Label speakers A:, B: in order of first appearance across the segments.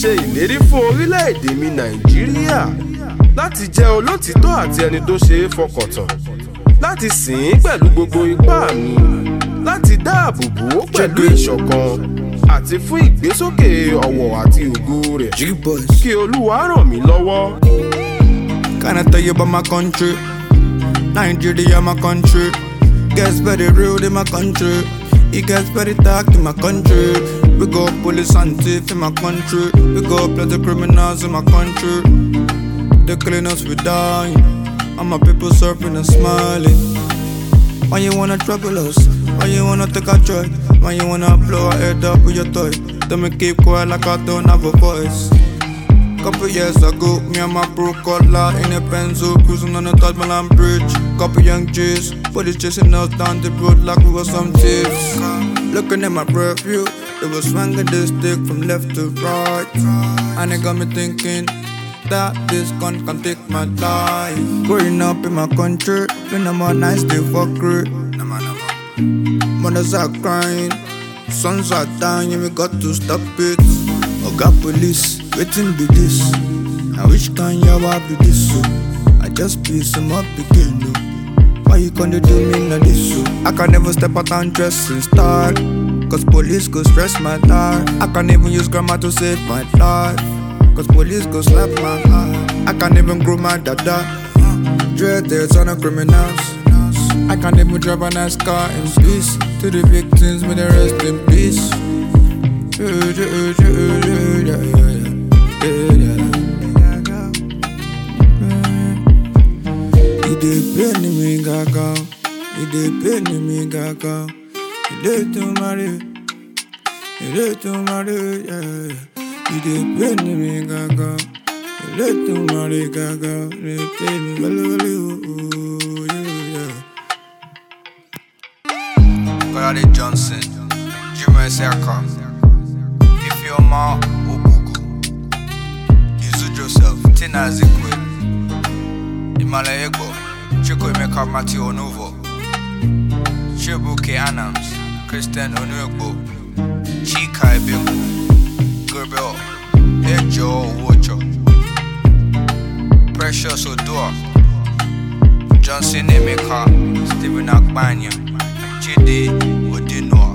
A: ṣe ìlérí fún orílẹ̀-èdè mi Nàìjíríà láti jẹ́ olótìítọ́ àti ẹni tó ṣe é fọkàntán, láti sìn ín pẹ̀lú gbogbo ipá mi, láti dáàbò bò ó pẹ̀lú ìṣọ̀kan àti fún ìgbésókè ọ̀wọ̀ àti ògo rẹ̀. Kí Olúwa ràn mí lọ́wọ́.
B: Can I tell you about my country? Nigeria, my country. Gets very real in my country. It gets very dark in my country. We got police and thief in my country. We got plenty criminals in my country. They killing us, we dying. And my people surfing and smiling. Why you wanna trouble us? Why you wanna take a joy? Why you wanna blow our head up with your toy? Tell me keep quiet like I don't have a voice. Couple years ago, me and my bro collar in a pencil, cruising on the Taj Mahal bridge. Couple young G's, police chasing us down the road like we were some thieves. Looking at my review, it was swinging this stick from left to right, and it got me thinking that this gun can take my life. Growing up in my country, when I'm a nice day for great. Mothers are crying, sons are dying, and we got to stop it. Oh God, police, waiting be this. I wish can you be this so. I just be some up again, no. Why you gonna do me like this so? I can never step out and dress in style, cause police go stress my life. I can't even use grammar to save my life, cause police go slap my heart. I can't even grow my dada. Dreadheads on the criminals. I can't even drive a nice car in peace. To the victims, may they rest in peace. You dey pain me, gaga. You dey pain me, gaga. You dey to marry. You dey to marry, yeah. You dey pain me, gaga. You dey to marry, gaga. You dey pain me, yeah. Colade Johnson, Jimmy Serka. If you're ma Obugu, Yuzu Joseph, Tina Zikwe, Imala Ego, Chico Emeka Mati Onuvo, Chibuke Anams, Christian Onuegbo, Chika Ebego, Gerbel, Ejo Wocho, Precious Odua, Johnson Emeka, Stephen Akbanya, Chidi Odinoa,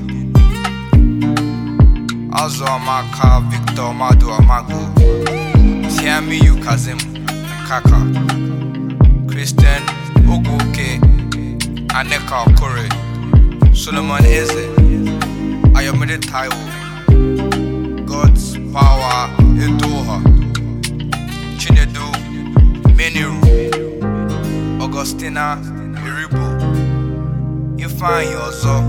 B: Azo Amaka, Victor Madu Amago, Tiami Yukazim, Kaka, Christian Oguke, Aneka Okore, Solomon Eze, Ayomide Taiwo, God's Power Edoha, Chinedu Meniru, Augustina Iribu, Ifeanyi Ozo,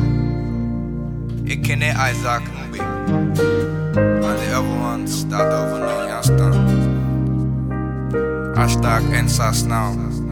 B: Ekene Isaac Mbe, and the other ones that don't know Hashtag NSAS now.